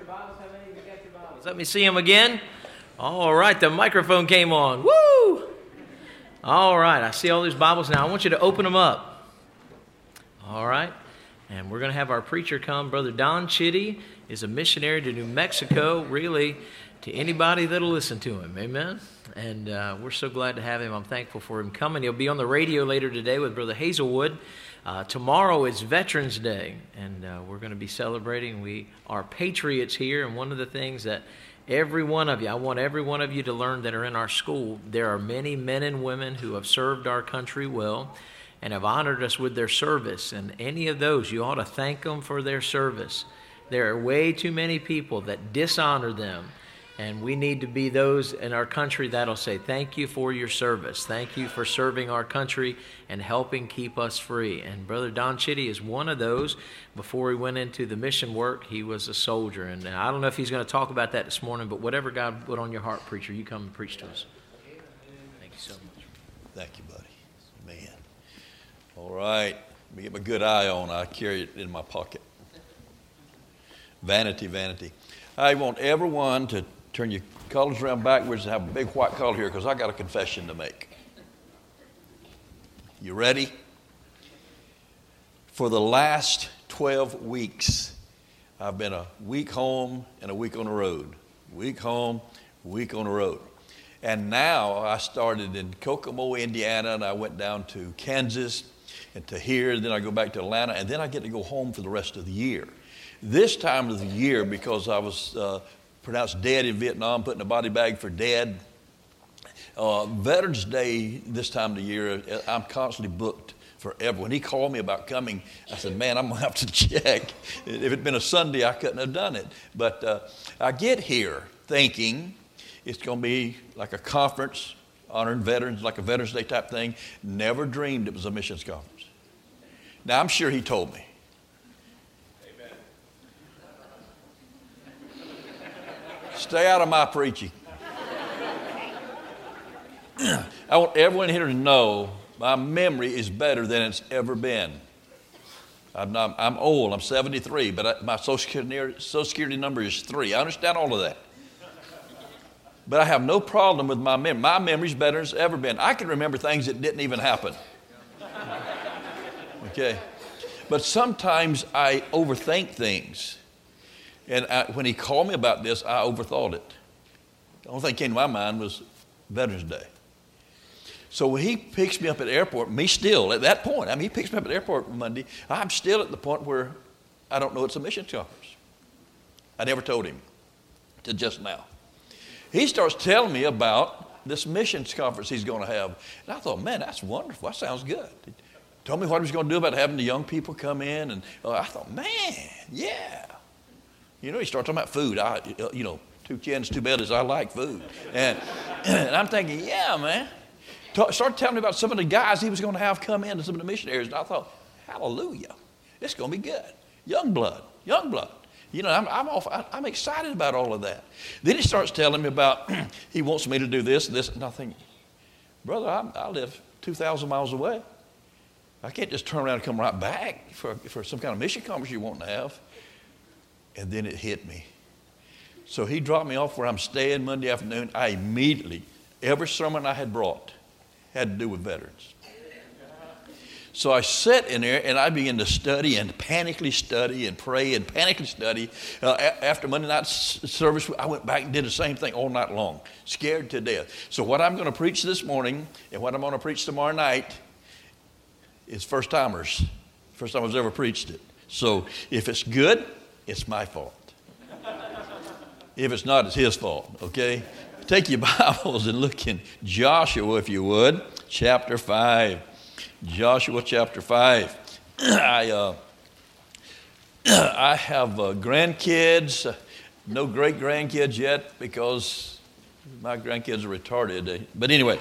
your Bibles? How many of you got your Bibles? Let me see them again. All right, the microphone came on. Woo! All right, I see all these Bibles now. I want you to open them up. All right, and we're going to have our preacher come. Brother Don Chitty is a missionary to New Mexico, really, to anybody that'll listen to him. Amen? And we're so glad to have him. I'm thankful for him coming. He'll be on the radio later today with Brother Hazelwood. Tomorrow is Veterans Day, and we're going to be celebrating. We are patriots here, and one of the things that every one of you, I want every one of you to learn that are in our school, there are many men and women who have served our country well and have honored us with their service, and any of those, you ought to thank them for their service. There are way too many people that dishonor them. And we need to be those in our country that'll say, thank you for your service. Thank you for serving our country and helping keep us free. And Brother Don Chitty is one of those. Before he went into the mission work, he was a soldier. And I don't know if he's going to talk about that this morning, but whatever God put on your heart, preacher, you come and preach to us. Thank you so much. Thank you, buddy. Man. All right. Let me get my good eye on. I carry it in my pocket. Vanity, vanity. I want everyone to turn your collars around backwards and have a big white collar here because I got a confession to make. You ready? For the last 12 weeks, I've been a week home and a week on the road. Week home, week on the road. And now I started in Kokomo, Indiana, and I went down to Kansas and to here, then I go back to Atlanta, and then I get to go home for the rest of the year. This time of the year, because I was pronounced dead in Vietnam, put in a body bag for dead. Veterans Day this time of the year, I'm constantly booked forever. When he called me about coming, I said, man, I'm going to have to check. If it had been a Sunday, I couldn't have done it. But I get here thinking it's going to be like a conference honoring veterans, like a Veterans Day type thing. Never dreamed it was a missions conference. Now, I'm sure he told me. Stay out of my preaching. I want everyone here to know my memory is better than it's ever been. I'm old. I'm 73, but my Social Security number is 3. I understand all of that. But I have no problem with my memory. My memory is better than it's ever been. I can remember things that didn't even happen. Okay? But sometimes I overthink things. And when he called me about this, I overthought it. The only thing that came to my mind was Veterans Day. So when he picks me up at the airport, me still at that point, he picks me up at the airport Monday, I'm still at the point where I don't know it's a mission conference. I never told him till just now. He starts telling me about this missions conference he's going to have. And I thought, man, that's wonderful. That sounds good. He told me what he was going to do about having the young people come in. And I thought, man, yeah. You know, he started talking about food. 2 chins, 2 bellies, I like food. And I'm thinking, yeah, man. Started telling me about some of the guys he was going to have come in and some of the missionaries. And I thought, hallelujah, it's going to be good. Young blood. You know, I'm excited about all of that. Then he starts telling me about he wants me to do this and this. And I think, brother, I live 2,000 miles away. I can't just turn around and come right back for some kind of mission conference you want to have. And then it hit me. So he dropped me off where I'm staying Monday afternoon. I immediately, every sermon I had brought had to do with veterans. So I sat in there and I began to study and panically study and pray and panically study. After Monday night service, I went back and did the same thing all night long, scared to death. So what I'm going to preach this morning and what I'm going to preach tomorrow night is first timers. First time I've ever preached it. So if it's good, it's my fault. If it's not, it's his fault, okay? Take your Bibles and look in Joshua, if you would, chapter 5. Joshua chapter 5. I have grandkids, no great-grandkids yet because my grandkids are retarded. But anyway,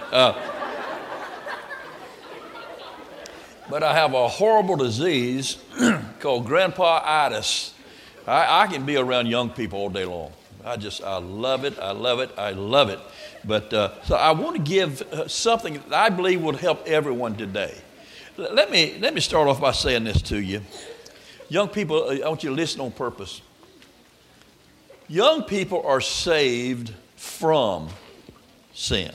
but I have a horrible disease called grandpa-itis. I can be around young people all day long. I love it. But so I want to give something that I believe will help everyone today. Let me start off by saying this to you. Young people, I want you to listen on purpose. Young people are saved from sin.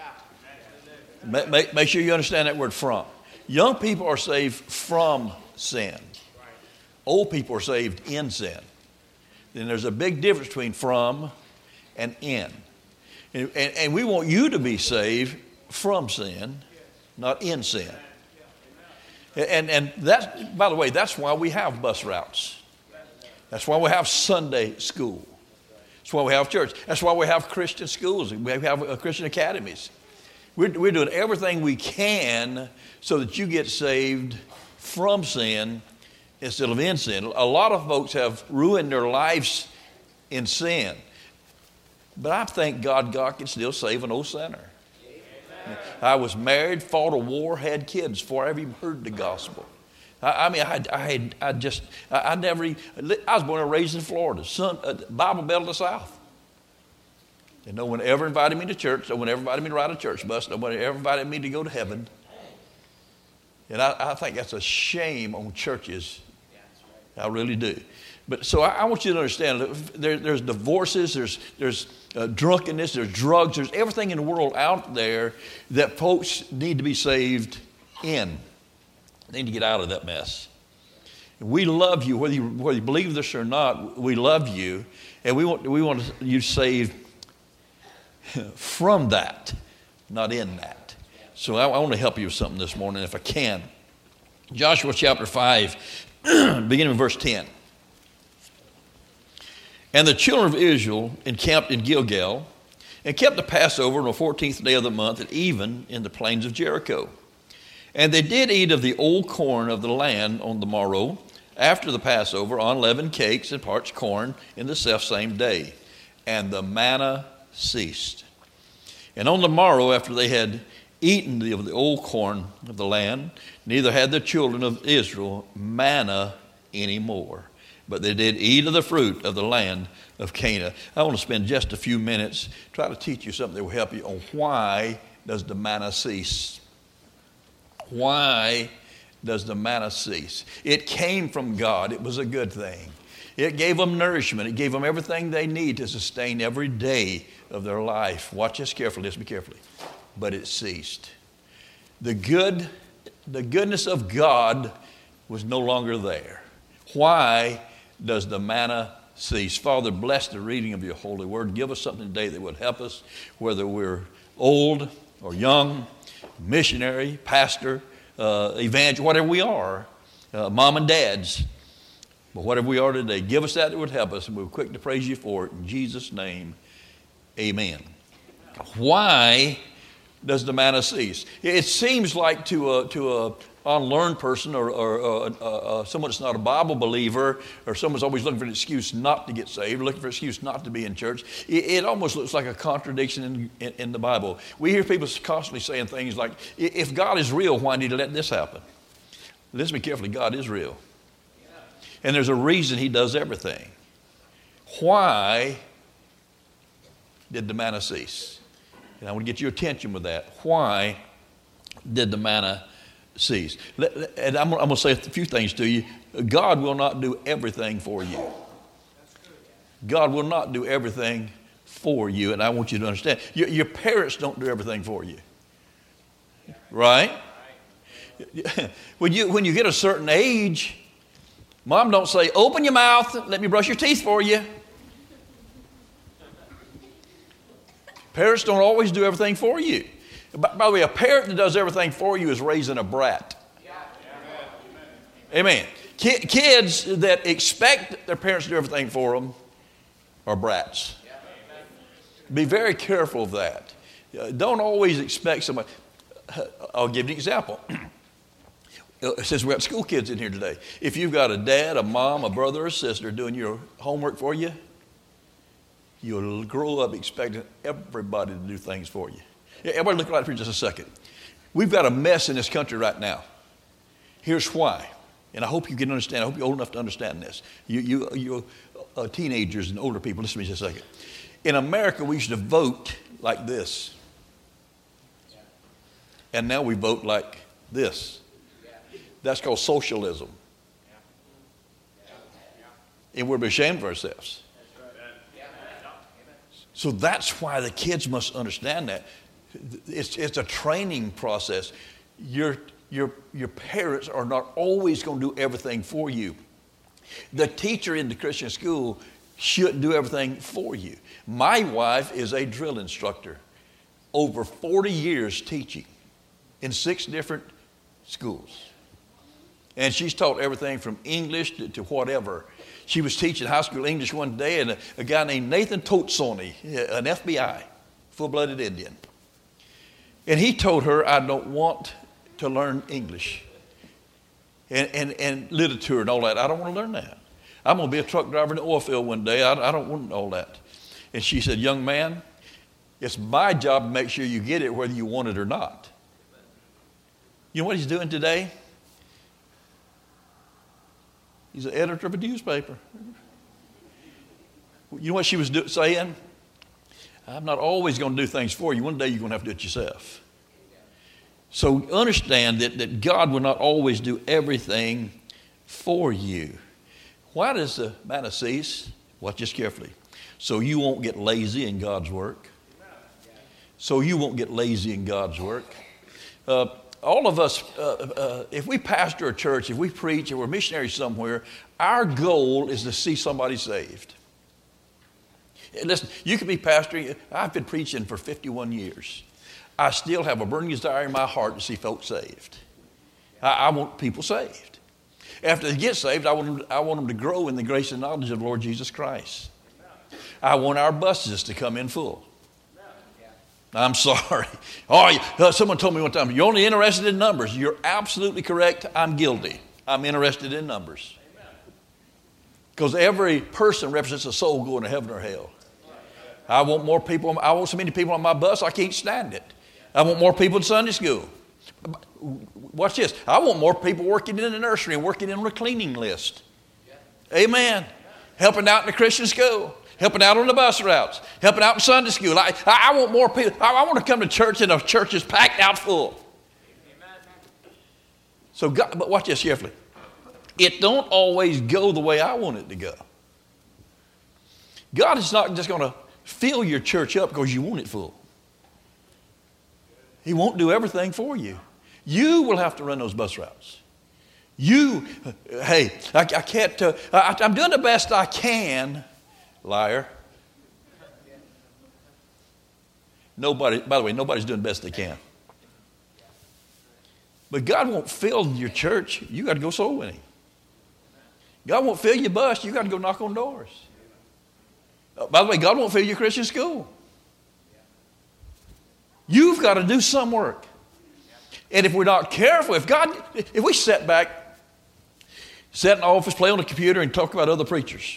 Make sure you understand that word from. Young people are saved from sin. Old people are saved in sin. Then there's a big difference between from and in. And we want you to be saved from sin, not in sin. And that's, by the way, that's why we have bus routes. That's why we have Sunday school. That's why we have church. That's why we have Christian schools. We have Christian academies. We're doing everything we can so that you get saved from sin instead of in sin. A lot of folks have ruined their lives in sin. But I thank God can still save an old sinner. Amen. I was married, fought a war, had kids before I ever even heard the gospel. I was born and raised in Florida, Bible Belt of the South. And no one ever invited me to church. No one ever invited me to ride a church bus. No one ever invited me to go to heaven. And I think that's a shame on churches. I really do. But so I want you to understand, there's divorces, there's drunkenness, there's drugs, there's everything in the world out there that folks need to be saved in. They need to get out of that mess. We love you, whether you believe this or not. We love you, and we want you saved from that, not in that. So I want to help you with something this morning, if I can. Joshua chapter 5, beginning in verse 10. And the children of Israel encamped in Gilgal and kept the Passover on the 14th day of the month at even in the plains of Jericho. And they did eat of the old corn of the land on the morrow after the Passover, unleavened cakes and parched corn in the selfsame day. And the manna ceased. And on the morrow, after they had eaten of the old corn of the land, neither had the children of Israel manna anymore, but they did eat of the fruit of the land of Canaan. I want to spend just a few minutes try to teach you something that will help you on why does the manna cease. Why does the manna cease? It came from God. It was a good thing. It gave them nourishment. It gave them everything they need to sustain every day of their life. Watch this carefully. Listen carefully. But it ceased. The goodness of God was no longer there. Why does the manna cease? Father, bless the reading of your holy word. Give us something today that would help us, whether we're old or young, missionary, pastor, evangelist, whatever we are, mom and dads. But whatever we are today, give us that would help us, and we're quick to praise you for it. In Jesus' name, amen. Why does the manna cease? It seems like to a unlearned person or someone that's not a Bible believer, or someone's always looking for an excuse not to get saved, looking for an excuse not to be in church, it almost looks like a contradiction in the Bible. We hear people constantly saying things like, if God is real, why did he let this happen? Listen to me carefully. God is real. And there's a reason he does everything. Why did the manna cease? And I want to get your attention with that. Why did the manna cease? And I'm going to say a few things to you. God will not do everything for you. God will not do everything for you. And I want you to understand, your parents don't do everything for you. Right? When you get a certain age, Mom don't say, open your mouth, let me brush your teeth for you. Parents don't always do everything for you. By the way, a parent that does everything for you is raising a brat. Amen. Kids that expect their parents to do everything for them are brats. Be very careful of that. Don't always expect somebody. I'll give you an example. Since we've got school kids in here today, if you've got a dad, a mom, a brother, or sister doing your homework for you, you'll grow up expecting everybody to do things for you. Everybody look right here just a second. We've got a mess in this country right now. Here's why. And I hope you can understand. I hope you're old enough to understand this. You teenagers and older people, listen to me just a second. In America, we used to vote like this. And now we vote like this. That's called socialism. And we're ashamed of ourselves. So that's why the kids must understand that. It's a training process. Your parents are not always going to do everything for you. The teacher in the Christian school shouldn't do everything for you. My wife is a drill instructor, over 40 years teaching in 6 different schools. And she's taught everything from English to whatever. She was teaching high school English one day, and a guy named Nathan Totsoni, an FBI, full-blooded Indian. And he told her, I don't want to learn English and literature and all that. I don't want to learn that. I'm going to be a truck driver in the oil field one day. I don't want all that. And she said, young man, it's my job to make sure you get it whether you want it or not. You know what he's doing today? He's an editor of a newspaper. You know what she was saying? I'm not always going to do things for you. One day you're going to have to do it yourself. So understand that God will not always do everything for you. Why does the manna cease? Watch this carefully. So you won't get lazy in God's work. So you won't get lazy in God's work. All of us, if we pastor a church, if we preach, if we're missionaries somewhere, our goal is to see somebody saved. Listen, you can be pastoring. I've been preaching for 51 years. I still have a burning desire in my heart to see folks saved. I want people saved. After they get saved, I want them to grow in the grace and knowledge of the Lord Jesus Christ. I want our buses to come in full. I'm sorry. Oh, someone told me one time, you're only interested in numbers. You're absolutely correct. I'm guilty. I'm interested in numbers. Because every person represents a soul going to heaven or hell. I want more people. I want so many people on my bus, I can't stand it. I want more people in Sunday school. Watch this. I want more people working in the nursery and working on the cleaning list. Amen. Helping out in the Christian school. Helping out on the bus routes. Helping out in Sunday school. I want more people. I want to come to church and the church is packed out full. So God, but watch this carefully. It don't always go the way I want it to go. God is not just going to fill your church up because you want it full. He won't do everything for you. You will have to run those bus routes. I can't, I'm doing the best I can, liar. By the way, nobody's doing the best they can. But God won't fill your church. You got to go soul winning. God won't fill your bus. You got to go knock on doors. By the way, God won't fill your Christian school. You've got to do some work. And if we're not careful, if we sit back, sit in the office, play on the computer, and talk about other preachers.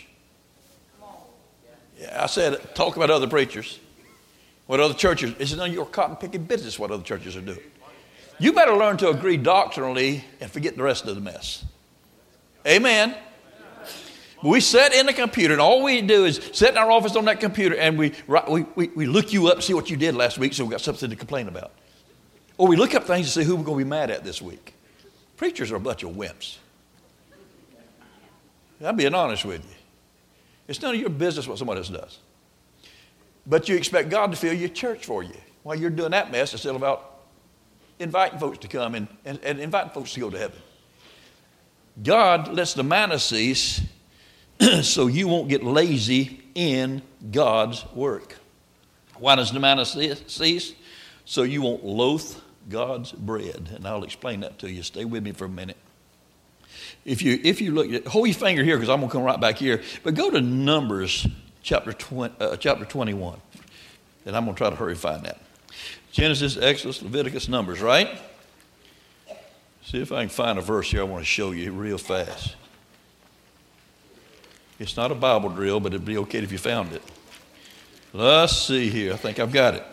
Yeah, I said it, talk about other preachers. What other churches, it's none of your cotton picking business what other churches are doing. You better learn to agree doctrinally and forget the rest of the mess. Amen. We sit in the computer, and all we do is sit in our office on that computer, and we look you up, see what you did last week, so we've got something to complain about. Or we look up things to see who we're going to be mad at this week. Preachers are a bunch of wimps. I'm being honest with you. It's none of your business what somebody else does. But you expect God to fill your church for you while you're doing that mess instead of about inviting folks to come and inviting folks to go to heaven. God lets the manna cease so you won't get lazy in God's work. Why does the manna cease? So you won't loathe God's bread. And I'll explain that to you. Stay with me for a minute. If you look, hold your finger here because I'm going to come right back here. But go to Numbers chapter 21. And I'm going to try to hurry find that. Genesis, Exodus, Leviticus, Numbers, right? See if I can find a verse here I want to show you real fast. It's not a Bible drill, but it'd be okay if you found it. Let's see here. I think I've got it.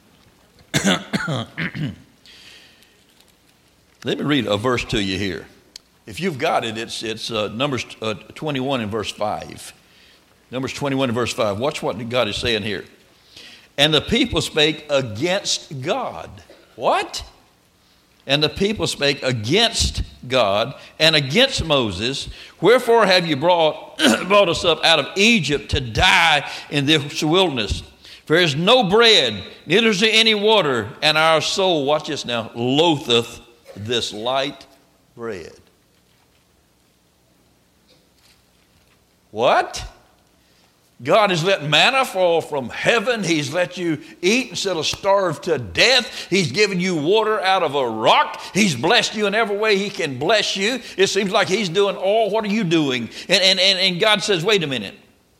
Let me read a verse to you here. If you've got it, it's Numbers 21 and verse 5. Numbers 21 and verse 5. Watch what God is saying here. And the people spake against God. What? And the people spake against God and against Moses. Wherefore have you brought us up out of Egypt to die in this wilderness? For there is no bread, neither is there any water, and our soul, watch this now, loatheth this light bread. What? God has let manna fall from heaven. He's let you eat instead of starve to death. He's given you water out of a rock. He's blessed you in every way He can bless you. It seems like He's doing all. What are you doing? And God says, wait a minute.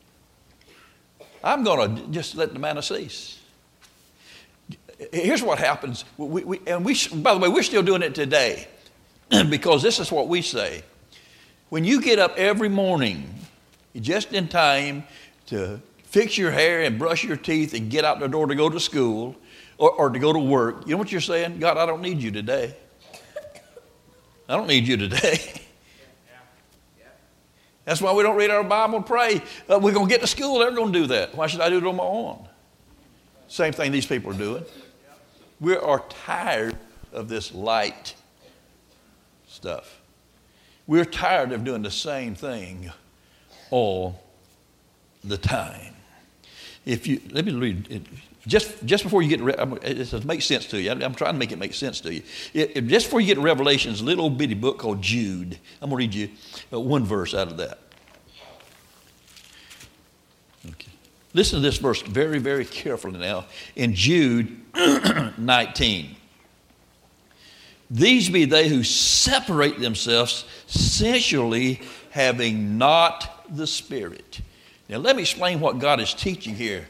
I'm going to just let the manna cease. Here's what happens. By the way, we're still doing it today because this is what we say. When you get up every morning, just in time to fix your hair and brush your teeth and get out the door to go to school or to go to work, you know what you're saying? God, I don't need you today. I don't need you today. That's why we don't read our Bible and pray. We're going to get to school, they're going to do that. Why should I do it on my own? Same thing these people are doing. We are tired of this light stuff. We're tired of doing the same thing all the time. Let me read it. Just before you get it makes sense to you. I'm trying to make it make sense to you. Just before you get to Revelation's a little bitty book called Jude. I'm going to read you one verse out of that. Okay. Listen to this verse very, very carefully now. In Jude 19. These be they who separate themselves sensually, having not the Spirit. Now let me explain what God is teaching here.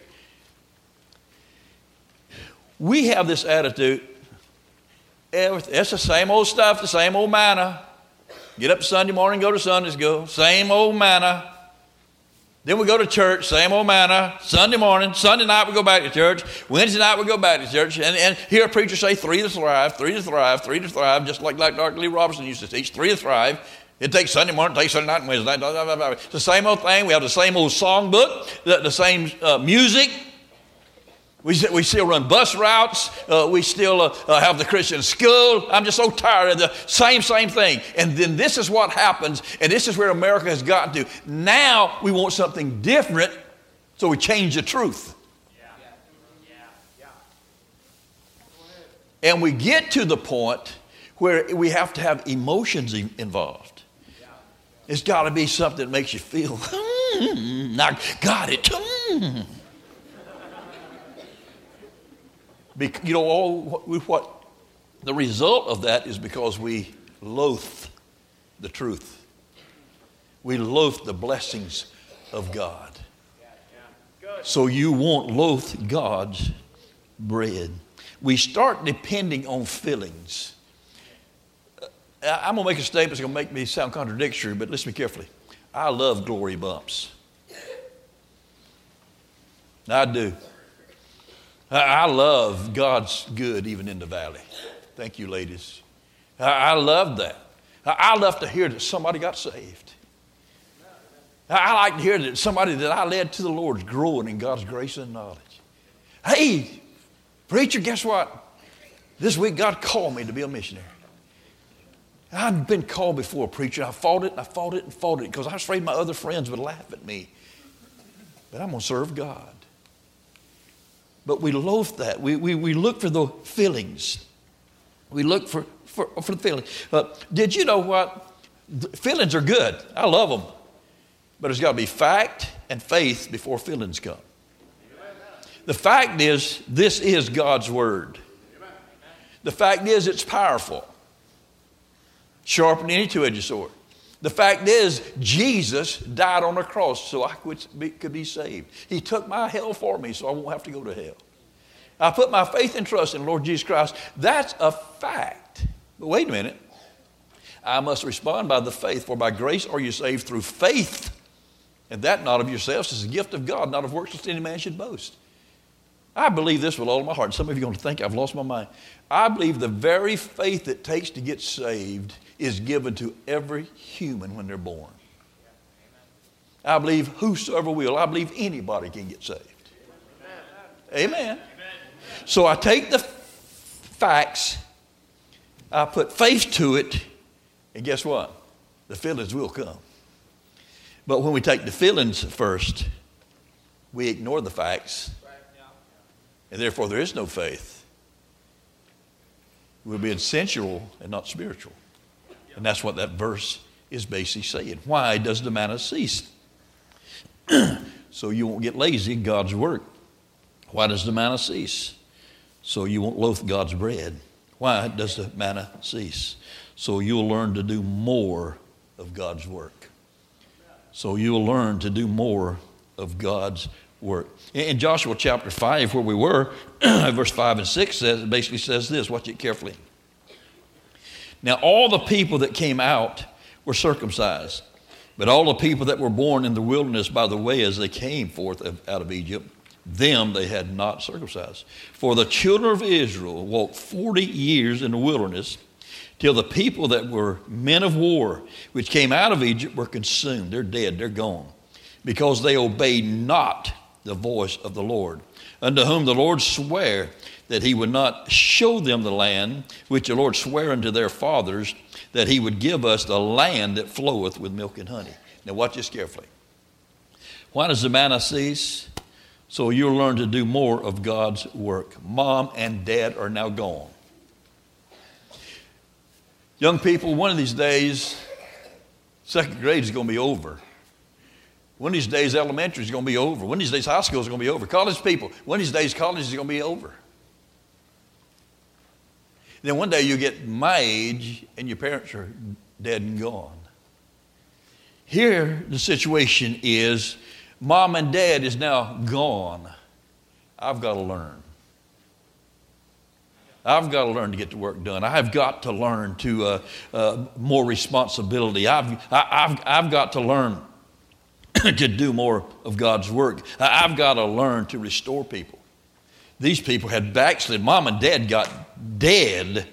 We have this attitude, it's the same old stuff, the same old manna. Get up Sunday morning, go to Sunday school, same old manna. Then we go to church, same old manna. Sunday morning, Sunday night we go back to church. Wednesday night we go back to church. And hear a preacher say 3 to thrive, 3 to thrive, 3 to thrive, just like Dr. Lee Robertson used to teach, 3 to thrive. It takes Sunday morning, it takes Sunday night and Wednesday night. It's the same old thing. We have the same old songbook, the same music. We still run bus routes. We still have the Christian school. I'm just so tired of the same thing. And then this is what happens, and this is where America has gotten to. Now we want something different, so we change the truth. And we get to the point where we have to have emotions involved. It's got to be something that makes you feel, I got it. You know, what the result of that is because we loathe the truth. We loathe the blessings of God. So you won't loathe God's bread. We start depending on feelings. I'm going to make a statement that's going to make me sound contradictory, but listen to me carefully. I love glory bumps. I do. I love God's good even in the valley. Thank you, ladies. I love that. I love to hear that somebody got saved. I like to hear that somebody that I led to the Lord is growing in God's grace and knowledge. Hey, preacher, guess what? This week God called me to be a missionary. I've been called before, preacher. I fought it because I was afraid my other friends would laugh at me. But I'm going to serve God. But we loathe that. We look for the feelings. We look for the feelings. Did you know what? Feelings are good. I love them. But there's got to be fact and faith before feelings come. The fact is, this is God's word. The fact is, it's powerful. Sharper than any two-edged sword. The fact is, Jesus died on the cross so I could be saved. He took my hell for me so I won't have to go to hell. I put my faith and trust in the Lord Jesus Christ. That's a fact. But wait a minute. I must respond by the faith. For by grace are you saved through faith. And that not of yourselves is a gift of God, not of works lest any man should boast. I believe this with all of my heart. Some of you are going to think I've lost my mind. I believe the very faith it takes to get saved is given to every human when they're born. I believe whosoever will. I believe anybody can get saved. Amen. So I take the facts, I put faith to it, and guess what? The feelings will come. But when we take the feelings first, we ignore the facts, and therefore there is no faith. We're being sensual and not spiritual. And that's what that verse is basically saying. Why does the manna cease? So you won't get lazy in God's work. Why does the manna cease? So you won't loathe God's bread. Why does the manna cease? So you'll learn to do more of God's work. So you'll learn to do more of God's work. In Joshua chapter 5, where we were, verse 5 and 6 basically says this. Watch it carefully. Now all the people that came out were circumcised, but all the people that were born in the wilderness by the way as they came forth out of Egypt, them they had not circumcised. For the children of Israel walked 40 years in the wilderness till the people that were men of war, which came out of Egypt, were consumed. They're dead, they're gone, because they obeyed not the voice of the Lord, unto whom the Lord sware that he would not show them the land which the Lord sware unto their fathers, that he would give us the land that floweth with milk and honey. Now watch this carefully. Why does the manna cease? So you'll learn to do more of God's work. Mom and dad are now gone. Young people, one of these days, second grade is going to be over. One of these days, elementary is going to be over. One of these days, high school is going to be over. College people, one of these days, college is going to be over. Then one day you get my age and your parents are dead and gone. Here, the situation is mom and dad is now gone. I've got to learn. I've got to learn to get the work done. I've got to learn to more responsibility. I've got to learn to do more of God's work. I've got to learn to restore people. These people had backslid. Mom and dad got dead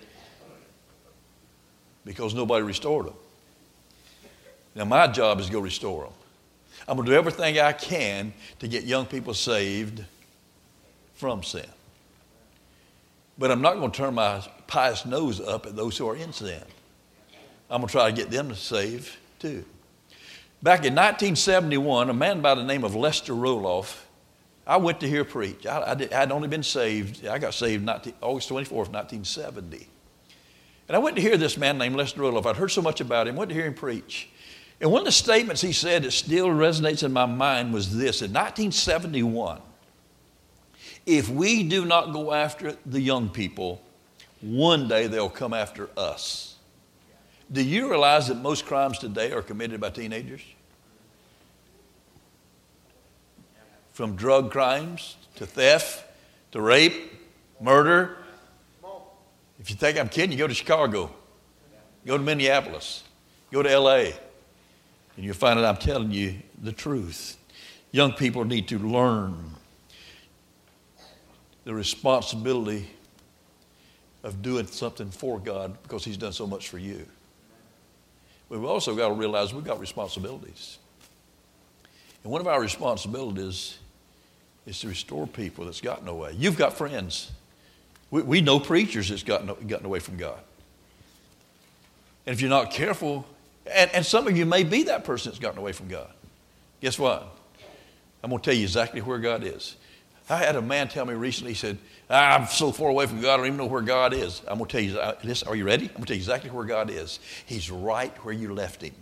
because nobody restored them. Now my job is to go restore them. I'm going to do everything I can to get young people saved from sin. But I'm not going to turn my pious nose up at those who are in sin. I'm going to try to get them to save too. Back in 1971, a man by the name of Lester Roloff, I went to hear preach. I'd only been saved. I got saved August 24th, 1970. And I went to hear this man named Lester Roloff. I'd heard so much about him. Went to hear him preach. And one of the statements he said that still resonates in my mind was this. In 1971, if we do not go after the young people, one day they'll come after us. Do you realize that most crimes today are committed by teenagers? From drug crimes to theft to rape, murder. If you think I'm kidding, you go to Chicago, go to Minneapolis, go to LA, and you'll find out I'm telling you the truth. Young people need to learn the responsibility of doing something for God because He's done so much for you. But we've also got to realize we've got responsibilities. And one of our responsibilities is to restore people that's gotten away. You've got friends. We know preachers that's gotten away from God. And if you're not careful, and some of you may be that person that's gotten away from God. Guess what? I'm going to tell you exactly where God is. I had a man tell me recently, he said, I'm so far away from God, I don't even know where God is. I'm going to tell you, listen, are you ready? I'm going to tell you exactly where God is. He's right where you left Him.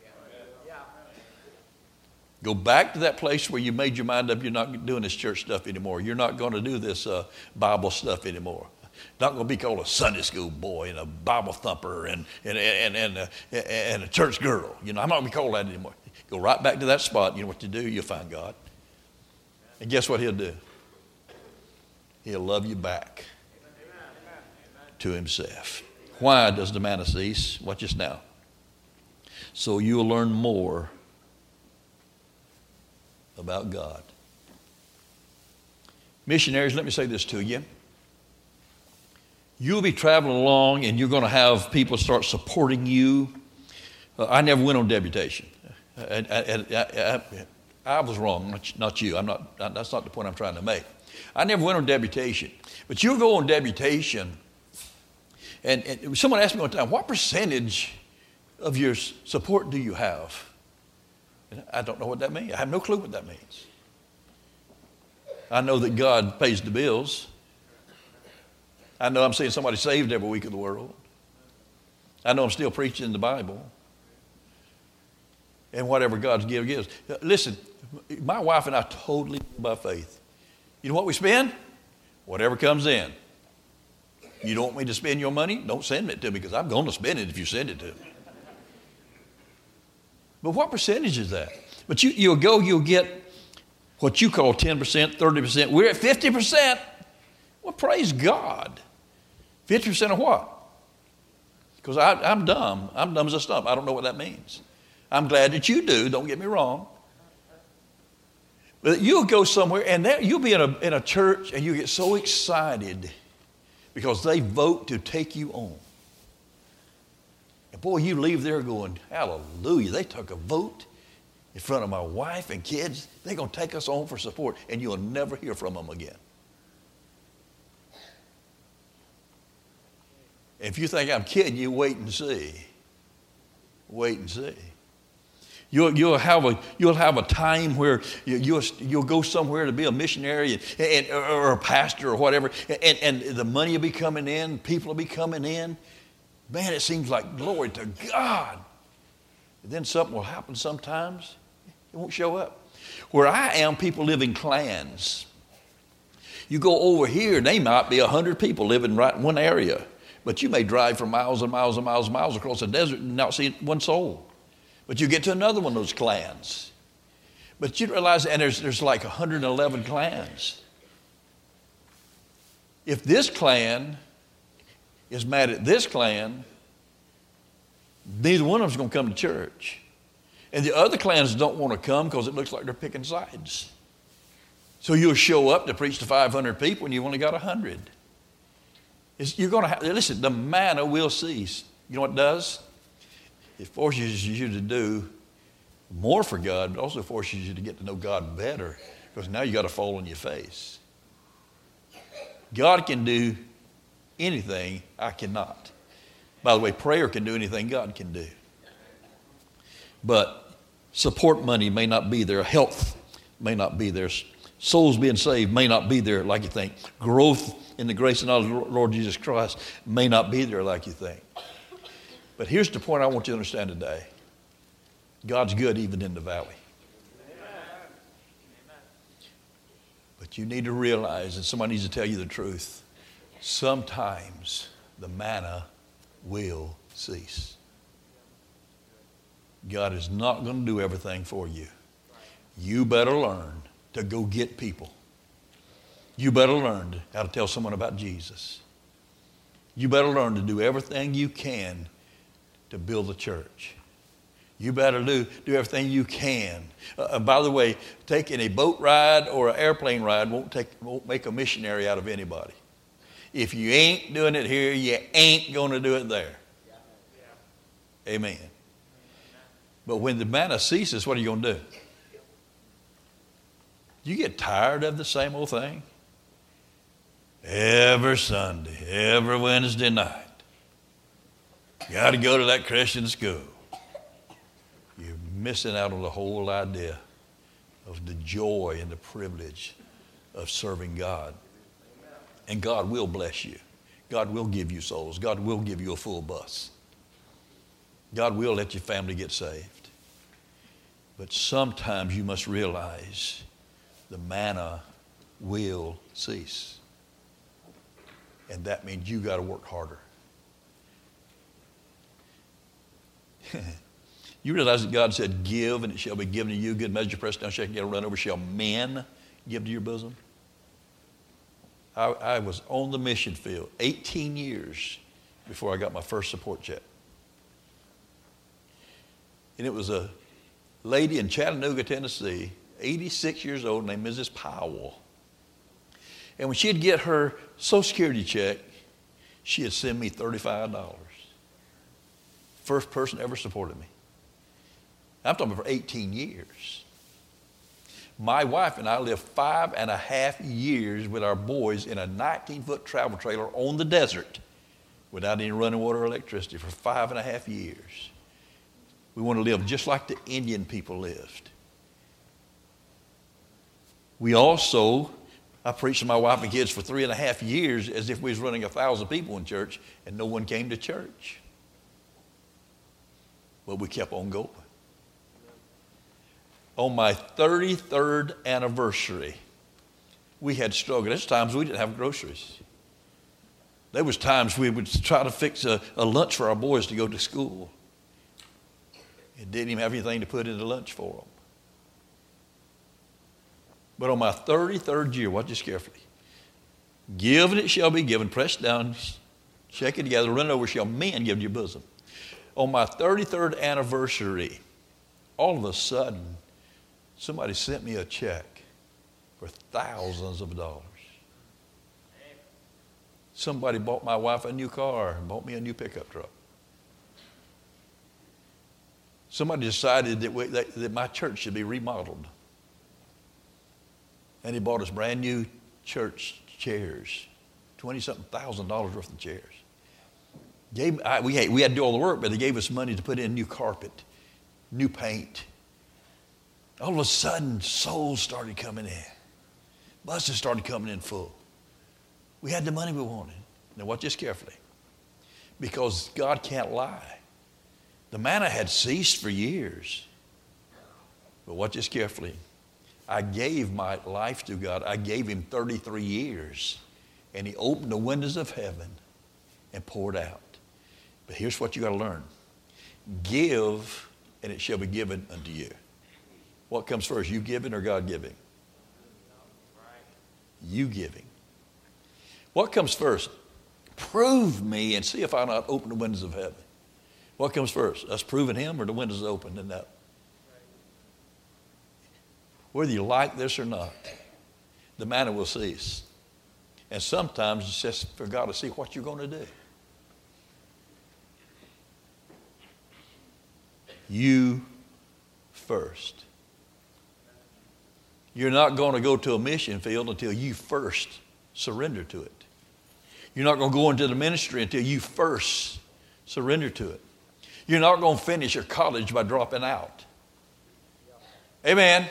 Go back to that place where you made your mind up you're not doing this church stuff anymore. You're not going to do this Bible stuff anymore. Not going to be called a Sunday school boy and a Bible thumper and a church girl. I'm not going to be called that anymore. Go right back to that spot. You know what you do? You'll find God. And guess what He'll do? He'll love you back to Himself. Why does the manna cease? Watch this now. So you'll learn more about God. Missionaries, let me say this to you. You'll be traveling along and you're going to have people start supporting you. I never went on deputation. I was wrong, not you. That's not the point I'm trying to make. I never went on deputation. But you'll go on deputation. And someone asked me one time, what percentage of your support do you have? And I don't know what that means. I have no clue what that means. I know that God pays the bills. I know I'm seeing somebody saved every week of the world. I know I'm still preaching the Bible. And whatever God's gives. Listen, my wife and I totally live by faith. You know what we spend? Whatever comes in. You don't want me to spend your money? Don't send it to me, because I'm going to spend it if you send it to me. But what percentage is that? But you'll get what you call 10%, 30%. We're at 50%. Well, praise God. 50% of what? Because I'm dumb. I'm dumb as a stump. I don't know what that means. I'm glad that you do. Don't get me wrong. But you'll go somewhere, and you'll be in a church, and you get so excited because they vote to take you on. And boy, you leave there going, hallelujah, they took a vote in front of my wife and kids. They're going to take us on for support, and you'll never hear from them again. If you think I'm kidding you, wait and see. Wait and see. You'll have a time where you'll go somewhere to be a missionary or a pastor or whatever, and the money will be coming in, people will be coming in. Man, it seems like glory to God. And then something will happen sometimes. It won't show up. Where I am, people live in clans. You go over here, they might be 100 people living right in one area. But you may drive for miles and miles and miles and miles across the desert and not see one soul. But you get to another one of those clans. But you realize, and there's like 111 clans. If this clan is mad at this clan, neither one of them's going to come to church. And the other clans don't want to come because it looks like they're picking sides. So you'll show up to preach to 500 people and you've only got 100. You're going to listen, the manna will cease. You know what it does? It forces you to do more for God, but also forces you to get to know God better, because now you got to fall on your face. God can do anything I cannot. By the way, prayer can do anything God can do. But support money may not be there. Health may not be there. Souls being saved may not be there like you think. Growth in the grace and knowledge of the Lord Jesus Christ may not be there like you think. But here's the point I want you to understand today. God's good even in the valley. But you need to realize, and somebody needs to tell you the truth, sometimes the manna will cease. God is not going to do everything for you. You better learn to go get people. You better learn how to tell someone about Jesus. You better learn to do everything you can to build a church. You better do everything you can. By the way, taking a boat ride or an airplane ride won't make a missionary out of anybody. If you ain't doing it here, you ain't going to do it there. Amen. But when the manna ceases, what are you going to do? You get tired of the same old thing? Every Sunday, every Wednesday night, got to go to that Christian school. You're missing out on the whole idea of the joy and the privilege of serving God. And God will bless you. God will give you souls. God will give you a full bus. God will let your family get saved. But sometimes you must realize the manna will cease. And that means you got to work harder. You realize that God said, give and it shall be given to you. Good measure, pressed down, shaken, together, run over, shall men give to your bosom. I was on the mission field 18 years before I got my first support check. And it was a lady in Chattanooga, Tennessee, 86 years old, named Mrs. Powell. And when she'd get her Social Security check, she'd send me $35. First person ever supported me. I'm talking about for 18 years. My wife and I lived 5.5 years with our boys in a 19-foot travel trailer on the desert without any running water or electricity for 5.5 years. We want to live just like the Indian people lived. We also I preached to my wife and kids for 3.5 years as if we was running 1,000 people in church, and no one came to church. But we kept on going. On my 33rd anniversary, we had struggled. There's times we didn't have groceries. There was times we would try to fix a lunch for our boys to go to school. And didn't even have anything to put in the lunch for them. But on my 33rd year, watch this carefully. Give and it shall be given, pressed down, shake it together, run it over, shall men give to your bosom. On my 33rd anniversary, all of a sudden, somebody sent me a check for thousands of dollars. Somebody bought my wife a new car and bought me a new pickup truck. Somebody decided that my church should be remodeled. And he bought us brand new church chairs, $20-something thousand worth of chairs. We had to do all the work, but they gave us money to put in new carpet, new paint. All of a sudden, souls started coming in. Buses started coming in full. We had the money we wanted. Now watch this carefully. Because God can't lie. The manna had ceased for years. But watch this carefully. I gave my life to God. I gave him 33 years. And he opened the windows of heaven and poured out. But here's what you got to learn. Give, and it shall be given unto you. What comes first, you giving or God giving? You giving. What comes first? Prove me and see if I not open the windows of heaven. What comes first? Us proving him or the windows open? And that. Whether you like this or not, the manna will cease. And sometimes it's just for God to see what you're going to do. You first. You're not going to go to a mission field until you first surrender to it. You're not going to go into the ministry until you first surrender to it. You're not going to finish your college by dropping out. Amen.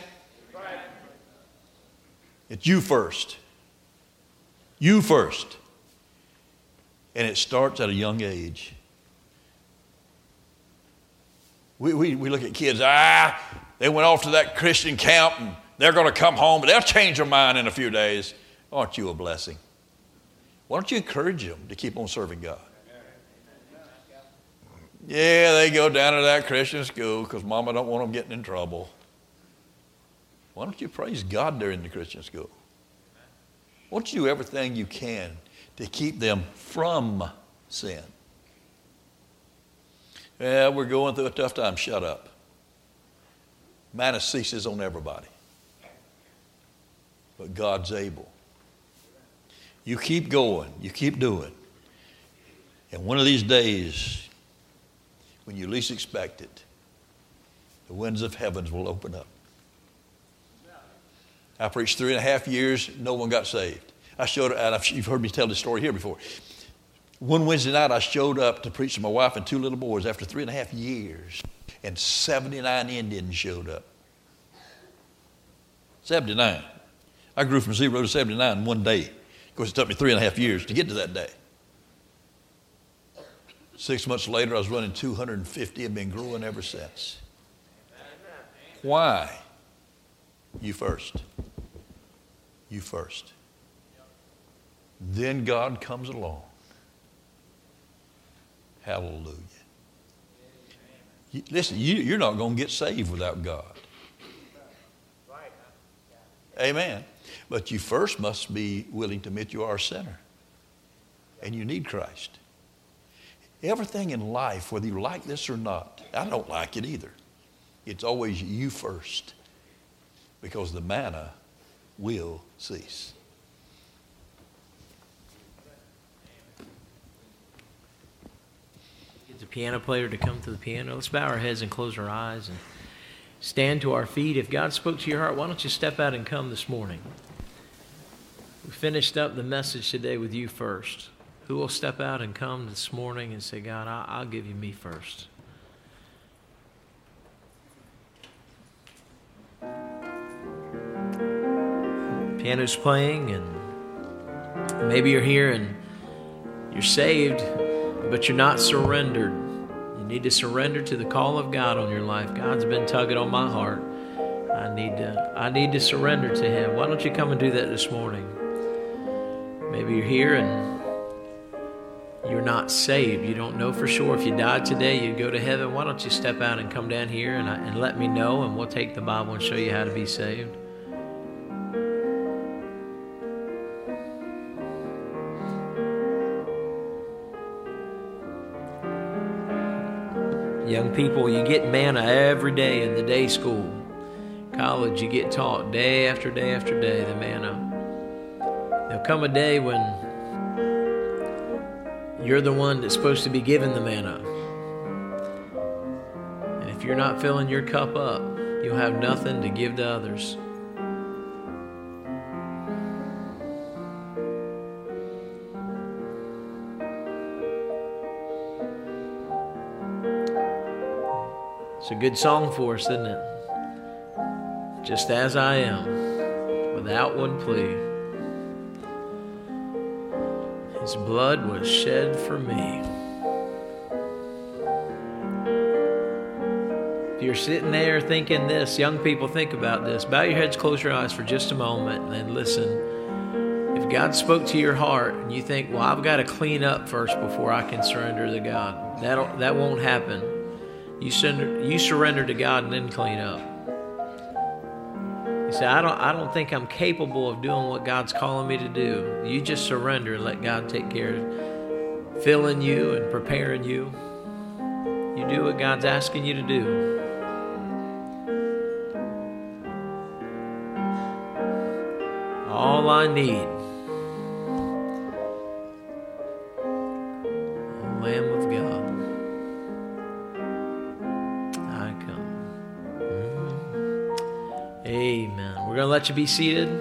It's you first. You first. And it starts at a young age. We look at kids, they went off to that Christian camp and they're going to come home, but they'll change their mind in a few days. Aren't you a blessing? Why don't you encourage them to keep on serving God? Yeah, they go down to that Christian school because mama don't want them getting in trouble. Why don't you praise God during the Christian school? Why don't you do everything you can to keep them from sin? Yeah, we're going through a tough time. Shut up. Manna ceases on everybody. But God's able. You keep going. You keep doing. And one of these days, when you least expect it, the windows of heavens will open up. I preached 3.5 years. No one got saved. You've heard me tell this story here before. One Wednesday night, I showed up to preach to my wife and 2 little boys after 3.5 years, and 79 Indians showed up. 79. I grew from 0 to 79 in one day. Of course, it took me 3.5 years to get to that day. 6 months later, I was running 250 and been growing ever since. Why? You first. You first. Then God comes along. Hallelujah. Listen, you're not going to get saved without God. Amen. But you first must be willing to admit you are a sinner. And you need Christ. Everything in life, whether you like this or not, I don't like it either. It's always you first. Because the manna will cease. Get the piano player to come to the piano. Let's bow our heads and close our eyes and stand to our feet. If God spoke to your heart, why don't you step out and come this morning? We finished up the message today with you first. Who will step out and come this morning and say, God, I'll give you me first. Piano's playing, and maybe you're here and you're saved, but you're not surrendered. You need to surrender to the call of God on your life. God's been tugging on my heart. I need to surrender to Him. Why don't you come and do that this morning? Maybe you're here and you're not saved. You don't know for sure if you died today, you'd go to heaven. Why don't you step out and come down here and let me know, and we'll take the Bible and show you how to be saved. Young people, you get manna every day in the day school. College, you get taught day after day after day the manna. There'll come a day when you're the one that's supposed to be given the manna. And if you're not filling your cup up, you'll have nothing to give to others. It's a good song for us, isn't it? Just as I am, without one plea. His blood was shed for me. If you're sitting there thinking this, young people, think about this. Bow your heads, close your eyes for just a moment, and then listen. If God spoke to your heart and you think, well, I've got to clean up first before I can surrender to God, that won't happen. You surrender to God and then clean up. You say, I don't think I'm capable of doing what God's calling me to do. You just surrender and let God take care of filling you and preparing you. You do what God's asking you to do. All I need, O Lamb of God, I come. Amen. We're going to let you be seated.